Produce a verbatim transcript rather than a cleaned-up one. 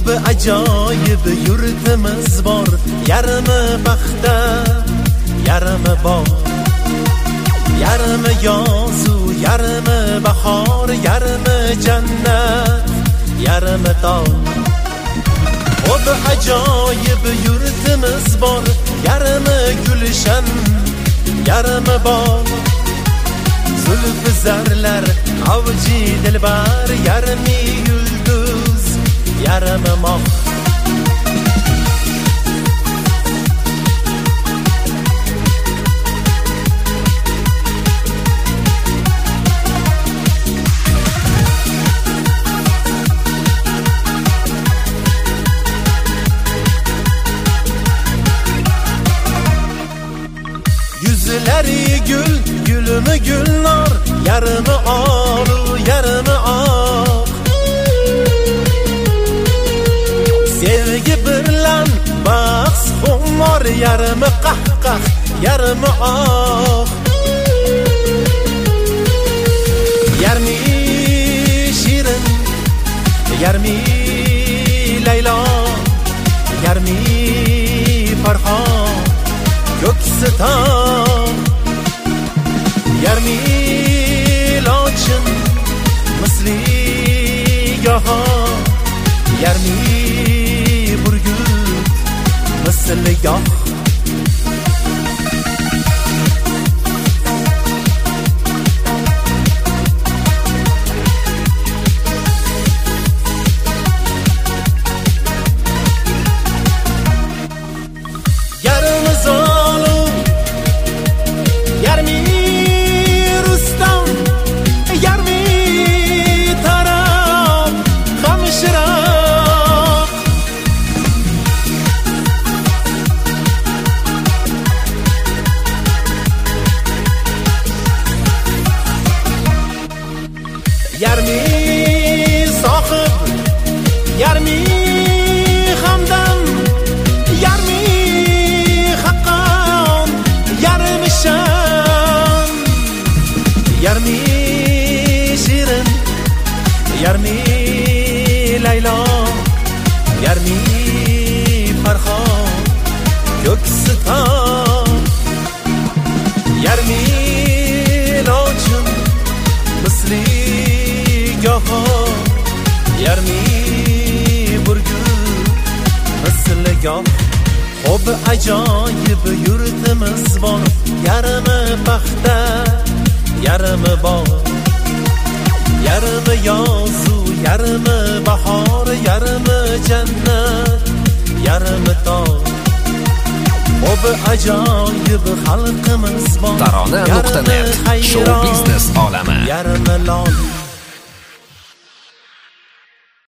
Xo'bi ajoyib yurtimiz bor, yarmi paxta, yarmi bog', yarmi yozu, yarmi bahor, yarmi jannat, yarmi tog'. Xo'bi ajoyib yurtimiz bor, yarmi gulshan, yarmi bog', zulfi zarlar, avji dilbar, yarmi yulduz, yarmi moh. Yuzlari gul, gulmi gulnor, yarmi olu, yarmi oq. Sevgi birlan bahs xumor, yarmi qahqah, yarmi oq. Yarmi shirin, yarmi Laylo, yarmi Farhon, ko'ksi tog', yarmi lochin misli goho, yarmi burgut misli goh. Yarmi zolim, yarmi Rustam, yarmi Tarab, Hamshiraq. Yarmi Sohib, yarmi Hamdam, yarmi Haqqon, yarmi Sham, yarmi Shirin, yarmi Laylo, yarmi Farhon, ko'ksi tog', yarmi lochin misli goho, yarmi burgut misli goh. Xo'bi ajoyib yurtimiz bor, yarmi paxta, yarmi bog', yarmi yozu, yarmi bahor, yarmi jannat, yarmi tog'. Xo'bi ajoyib xalqimiz bor, tarona nuqta net, show biznes olami. Yarmi lol